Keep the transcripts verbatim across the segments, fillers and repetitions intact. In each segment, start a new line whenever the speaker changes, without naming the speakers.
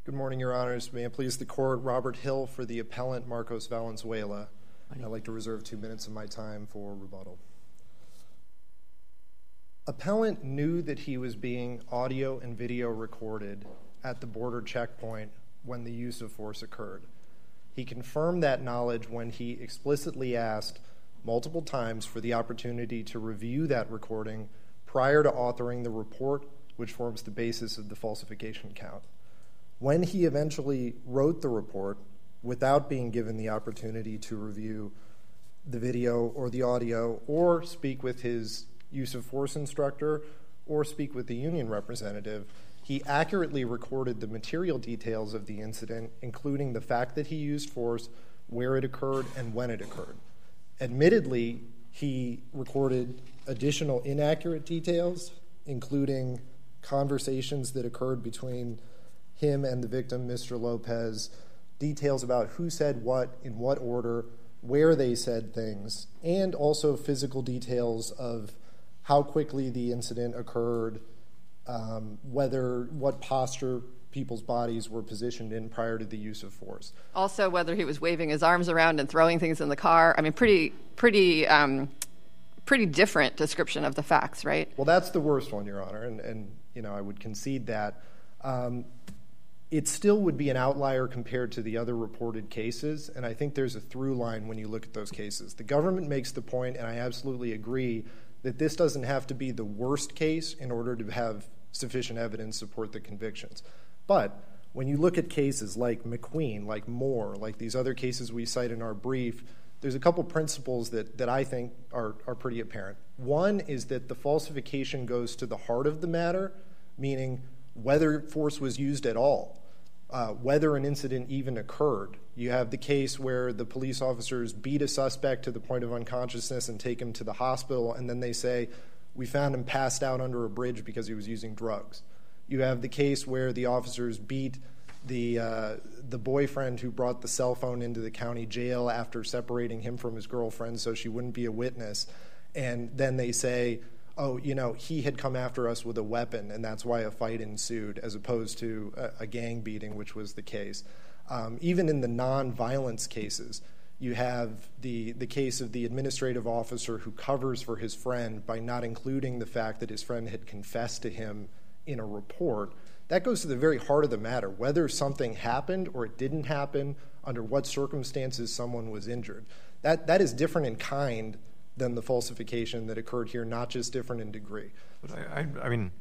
Good morning, Your Honors. May it please the Court, Robert Hill for the appellant Marcos Valenzuela. I'd like to reserve two minutes of my time for rebuttal. Appellant knew that he was being audio and video recorded at the border checkpoint when the use of force occurred. He confirmed that knowledge when he explicitly asked multiple times for the opportunity to review that recording prior to authoring the report, which forms the basis of the falsification count. When he eventually wrote the report without being given the opportunity to review the video or the audio or speak with his use of force instructor or speak with the union representative, he accurately recorded the material details of the incident, including the fact that he used force, where it occurred, and when it occurred. Admittedly, he recorded additional inaccurate details, including conversations that occurred between him and the victim, Mister Lopez, details about who said what, in what order, where they said things, and also physical details of how quickly the incident occurred, um, whether, what posture people's bodies were positioned in prior to the use of force.
Also, whether he was waving his arms around and throwing things in the car. I mean, pretty, pretty, um, pretty different description of the facts, right?
Well, that's the worst one, Your Honor, and, and you know, I would concede that. Um, it still would be an outlier compared to the other reported cases, and I think there's a through line when you look at those cases. The government makes the point, and I absolutely agree, that this doesn't have to be the worst case in order to have sufficient evidence to support the convictions. But when you look at cases like McQueen, like Moore, like these other cases we cite in our brief, there's a couple principles that, that I think are, are pretty apparent. One is that the falsification goes to the heart of the matter, meaning whether force was used at all. Uh, whether an incident even occurred. You have the case where the police officers beat a suspect to the point of unconsciousness and take him to the hospital, and then they say, we found him passed out under a bridge because he was using drugs. You have the case where the officers beat the uh, the boyfriend who brought the cell phone into the county jail after separating him from his girlfriend so she wouldn't be a witness, and then they say, oh, you know, he had come after us with a weapon, and that's why a fight ensued, as opposed to a, a gang beating, which was the case. Um, even in the non-violence cases, you have the, the case of the administrative officer who covers for his friend by not including the fact that his friend had confessed to him in a report. That goes to the very heart of the matter, whether something happened or it didn't happen, under what circumstances someone was injured. That that is different in kind than the falsification that occurred here, not just different in degree.
But I, I, I mean,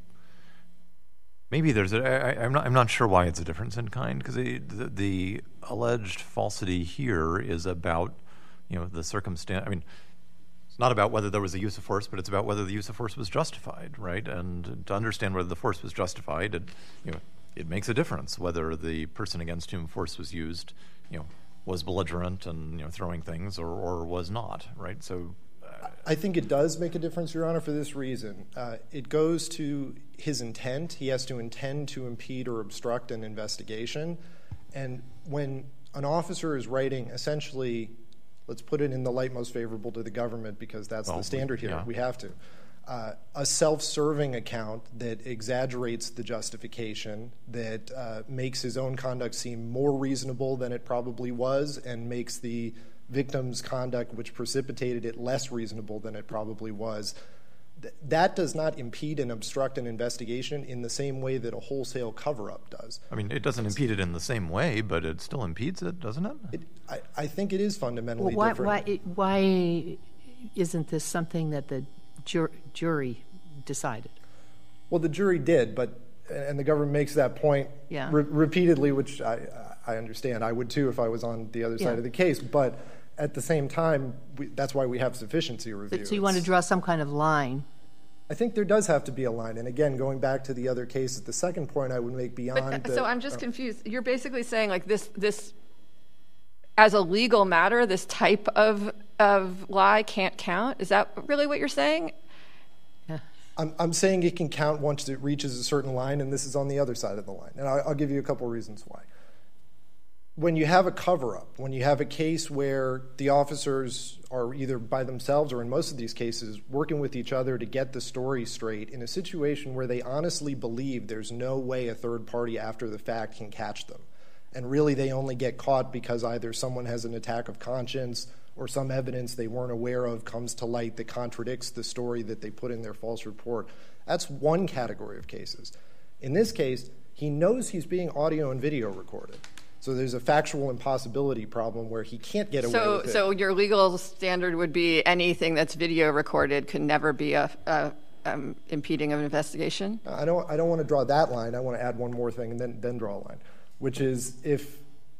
maybe there's a, I, I'm not, I'm not sure why it's a difference in kind, because the, the alleged falsity here is about, you know, the circumstance. I mean, it's not about whether there was a use of force, but it's about whether the use of force was justified, right? And to understand whether the force was justified, it, you know, it makes a difference whether the person against whom force was used, you know, was belligerent and, you know, throwing things, or, or was not, right? So.
I think it does make a difference, Your Honor, for this reason. Uh, it goes to his intent. He has to intend to impede or obstruct an investigation. And when an officer is writing, essentially, let's put it in the light most favorable to the government, because that's well, the standard here. Yeah. We have to. Uh, a self-serving account that exaggerates the justification, that uh, makes his own conduct seem more reasonable than it probably was, and makes the victim's conduct, which precipitated it, less reasonable than it probably was. Th- that does not impede and obstruct an investigation in the same way that a wholesale cover-up does.
I mean, it doesn't impede it in the same way, but it still impedes it, doesn't it? it
I, I think it is fundamentally
well, why,
different.
Why, why isn't this something that the jur- jury decided?
Well, the jury did, but and the government makes that point
yeah.
re- repeatedly, which I, I understand. I would too if I was on the other
yeah.
side of the case, but at the same time, we, that's why we have sufficiency review.
So you want to draw some kind of line?
I think there does have to be a line. And again, going back to the other cases, the second point I would make beyond
but,
the,
so I'm just
uh,
confused. You're basically saying, like, this, this as a legal matter, this type of of lie can't count? Is that really what you're saying?
Yeah.
I'm, I'm saying it can count once it reaches a certain line, and this is on the other side of the line. And I'll, I'll give you a couple reasons why. when you have a cover-up, when you have a case where the officers are either by themselves or in most of these cases working with each other to get the story straight, in a situation where they honestly believe there's no way a third party after the fact can catch them, and really they only get caught because either someone has an attack of conscience or some evidence they weren't aware of comes to light that contradicts the story that they put in their false report. That's one category of cases. In this case, he knows he's being audio and video recorded. So there's a factual impossibility problem where he can't get away
so,
with it.
So your legal standard would be anything that's video recorded can never be a, a um, impeding of an investigation?
I don't, I don't want to draw that line. I want to add one more thing and then, then draw a line, which is if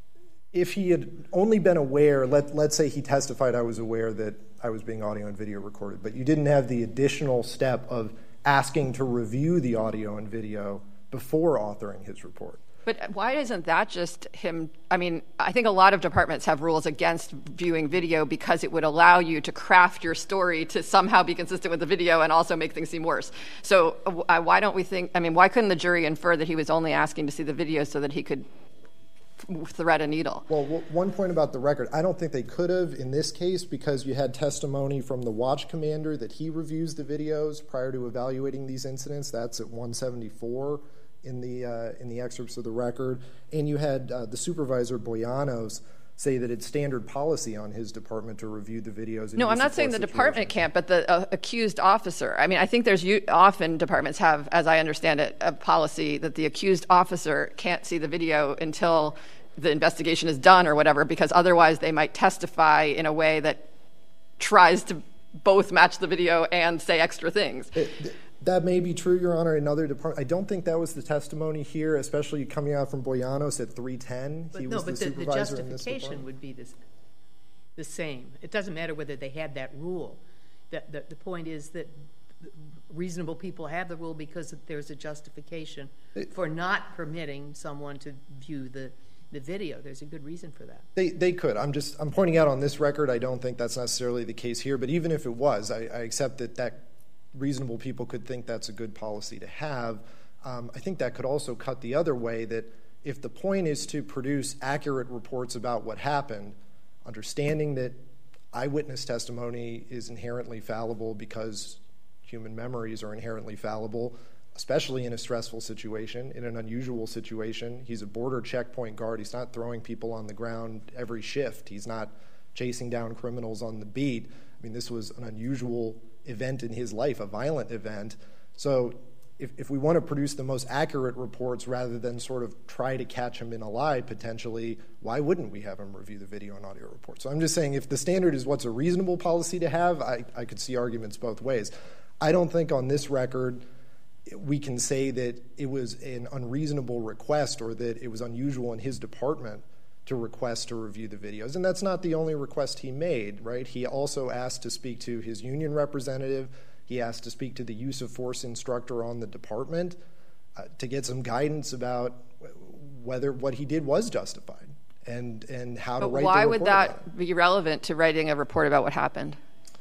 if he had only been aware, let, let's say he testified I was aware that I was being audio and video recorded, but you didn't have the additional step of asking to review the audio and video before authoring his report.
But why isn't that just him? I mean, I think a lot of departments have rules against viewing video because it would allow you to craft your story to somehow be consistent with the video and also make things seem worse. So uh, why don't we think, I mean, why couldn't the jury infer that he was only asking to see the video so that he could thread a needle?
Well, one point about the record, I don't think they could have in this case because you had testimony from the watch commander that he reviews the videos prior to evaluating these incidents. That's at one seventy-four in the uh, in the excerpts of the record. And you had uh, the supervisor, Boyanos, say that it's standard policy on his department to review the videos.
No, I'm not saying the department can't, but the uh, accused officer. I mean, I think there's u- often departments have, as I understand it, a policy that the accused officer can't see the video until the investigation is done or whatever, because otherwise they might testify in a way that tries to both match the video and say extra things.
It, that may be true, Your Honor, in other departments. I don't think that was the testimony here, especially coming out from Boyanos at three ten.
But
he
no,
was
but
the,
the, the
supervisor in this
justification
department.
would be this, the same. It doesn't matter whether they had that rule. The, the, the point is that reasonable people have the rule because there's a justification it, for not permitting someone to view the the video. There's a good reason for that.
They they could. I'm just I'm pointing out on this record, I don't think that's necessarily the case here. But even if it was, I, I accept that that reasonable people could think that's a good policy to have. Um, I think that could also cut the other way, that if the point is to produce accurate reports about what happened, understanding that eyewitness testimony is inherently fallible because human memories are inherently fallible, especially in a stressful situation, in an unusual situation. He's a border checkpoint guard. He's not throwing people on the ground every shift. He's not chasing down criminals on the beat. I mean, this was an unusual event in his life, a violent event. So if, if we want to produce the most accurate reports rather than sort of try to catch him in a lie potentially, why wouldn't we have him review the video and audio report? So I'm just saying if the standard is what's a reasonable policy to have, I, I could see arguments both ways. I don't think on this record we can say that it was an unreasonable request or that it was unusual in his department to request to review the videos. And that's not the only request he made, right? He also asked to speak to his union representative. He asked to speak to the use of force instructor on the department uh, to get some guidance about whether what he did was justified and, and how
but
to write
why
the
would
report
that
about it.
be relevant to writing a report about what happened?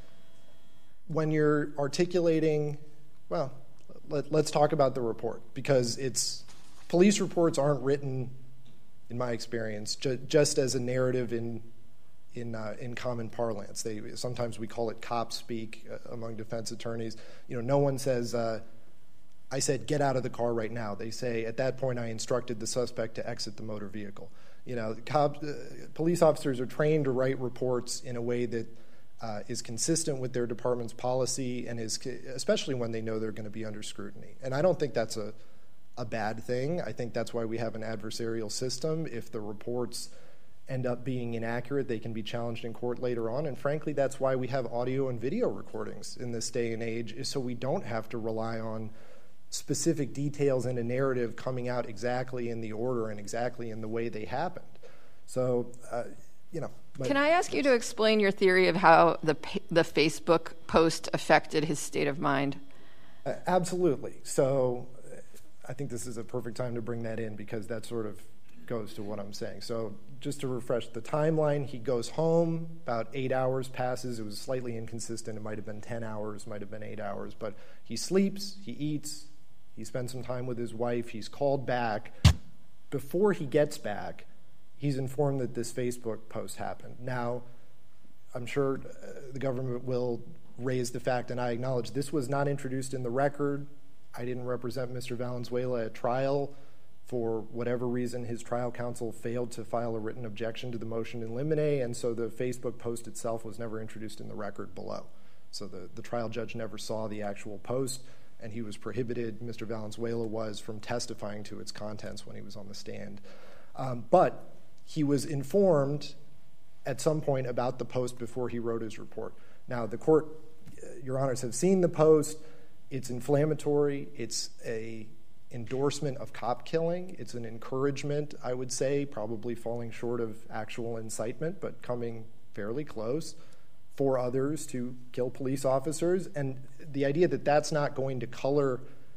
When you're articulating, well, let, let's talk about the report, because it's police reports aren't written, in my experience, ju- just as a narrative in in uh, in common parlance. They sometimes we call it cop speak uh, among defense attorneys. You know, no one says, uh, "I said get out of the car right now." They say, "At that point, I instructed the suspect to exit the motor vehicle." You know, cops, uh, police officers are trained to write reports in a way that uh, is consistent with their department's policy, and is especially when they know they're going to be under scrutiny. And I don't think that's a a bad thing. I think that's why we have an adversarial system. If the reports end up being inaccurate, they can be challenged in court later on. And frankly, that's why we have audio and video recordings in this day and age, is so we don't have to rely on specific details in a narrative coming out exactly in the order and exactly in the way they happened. So, uh, you know.
Can I ask you to explain your theory of how the the Facebook post affected his state of mind?
Uh, absolutely. So I think this is a perfect time to bring that in, because that sort of goes to what I'm saying. So just to refresh the timeline, he goes home, about eight hours passes. It was slightly inconsistent. It might have been ten hours, might have been eight hours. But he sleeps, he eats, he spends some time with his wife. He's called back. Before he gets back, he's informed that this Facebook post happened. Now, I'm sure uh, the government will raise the fact, and I acknowledge this was not introduced in the record. I didn't represent Mister Valenzuela at trial. For whatever reason, his trial counsel failed to file a written objection to the motion in limine, and so the Facebook post itself was never introduced in the record below. So the, the trial judge never saw the actual post, and he was prohibited, Mister Valenzuela was, from testifying to its contents when he was on the stand. Um, but he was informed at some point about the post before he wrote his report. Now, the court, uh, Your Honors, have seen the post. It's inflammatory. It's a endorsement of cop killing. It's an encouragement, I would say, probably falling short of actual incitement, but coming fairly close, for others to kill police officers. And the idea that that's not going to color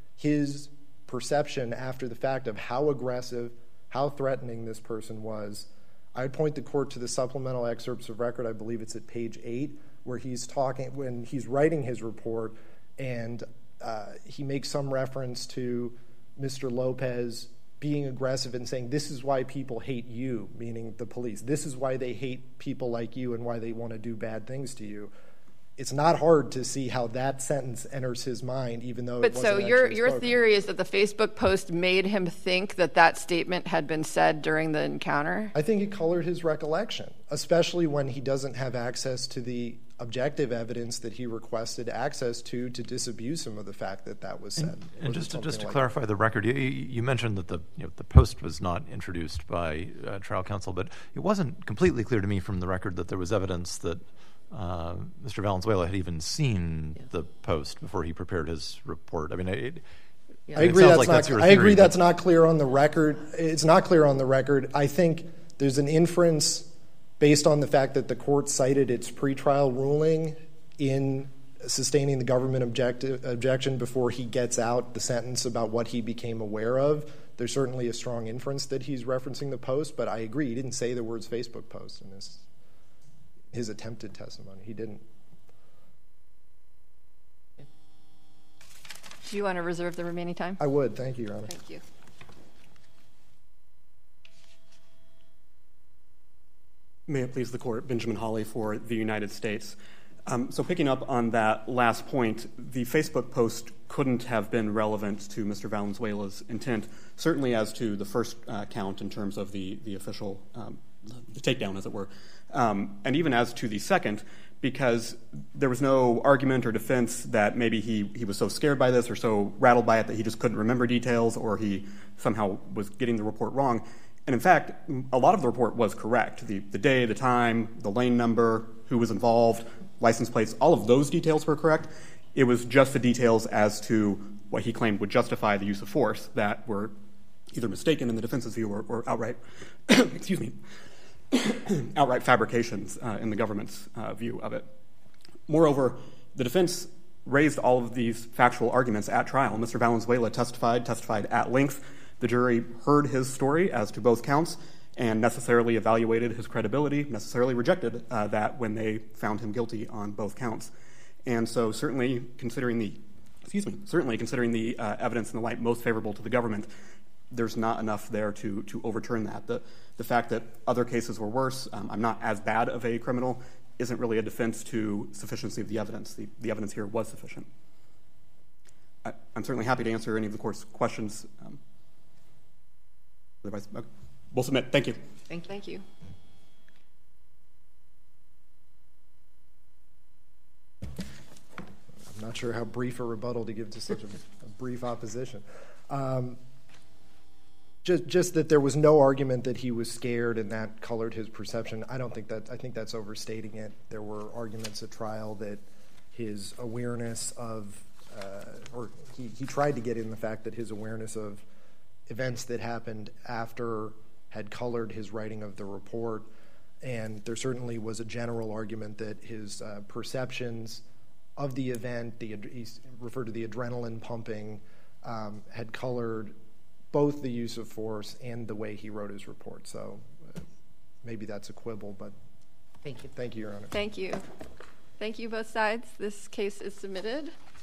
his perception after the fact of how aggressive, how threatening this person was. I'd point the court to the supplemental excerpts of record. I believe it's at page eight, where he's talking, when he's writing his report, and uh, he makes some reference to Mister Lopez being aggressive and saying, this is why people hate you, meaning the police. This is why they hate people like you and why they want to do bad things to you. It's not hard to see how that sentence enters his mind, even though
but
it wasn't
so your
actually
your
spoken.
theory is that the Facebook post made him think that that statement had been said during the encounter?
I think it colored his recollection, especially when he doesn't have access to the objective evidence that he requested access to to disabuse him of the fact that that was said.
And, and just to, just to
like
clarify
that.
the record, you, you mentioned that the you know, the post was not introduced by uh, trial counsel, but it wasn't completely clear to me from the record that there was evidence that uh, Mister Valenzuela had even seen yeah. the post before he prepared his report. I mean, it,
yeah. I agree.
It
that's
like
not.
That's your
I
theory,
agree.
but
That's not clear on the record. It's not clear on the record. I think there's an inference based on the fact that the court cited its pretrial ruling in sustaining the government objective, objection before he gets out the sentence about what he became aware of. There's certainly a strong inference that he's referencing the post, but I agree. He didn't say the words Facebook post in his, his attempted testimony. He didn't.
Do you want to reserve the remaining time?
I would. Thank you, Your Honor.
Thank you.
May it please the court, Benjamin Hawley for the United States. Um, so picking up on that last point, the Facebook post couldn't have been relevant to Mister Valenzuela's intent, certainly as to the first uh, count in terms of the, the official um, the takedown, as it were, um, and even as to the second, because there was no argument or defense that maybe he, he was so scared by this or so rattled by it that he just couldn't remember details or he somehow was getting the report wrong. And in fact, a lot of the report was correct. The, the day, the time, the lane number, who was involved, license plates, all of those details were correct. It was just the details as to what he claimed would justify the use of force that were either mistaken in the defense's view or, or outright, excuse me, outright fabrications uh, in the government's uh, view of it. Moreover, the defense raised all of these factual arguments at trial. Mister Valenzuela testified, testified at length. The jury heard his story as to both counts and necessarily evaluated his credibility, necessarily rejected uh, that when they found him guilty on both counts. And so certainly considering the, excuse me, certainly considering the uh, evidence in the light most favorable to the government, there's not enough there to to overturn that. The, the fact that other cases were worse, um, I'm not as bad of a criminal, isn't really a defense to sufficiency of the evidence. The, the evidence here was sufficient. I, I'm certainly happy to answer any of the court's questions. Um, otherwise, okay. We'll submit. Thank you.
Thank, thank you.
I'm not sure how brief a rebuttal to give to such a, a brief opposition. Um, just, just that there was no argument that he was scared and that colored his perception. I don't think that. I think that's overstating it. There were arguments at trial that his awareness of, uh, or he, he tried to get in the fact that his awareness of events that happened after had colored his writing of the report, and there certainly was a general argument that his uh, perceptions of the event, the, he referred to the adrenaline pumping, um, had colored both the use of force and the way he wrote his report. So uh, maybe that's a quibble, but
thank you.
Thank you, Your Honor.
Thank you. Thank you, both sides. This case is submitted.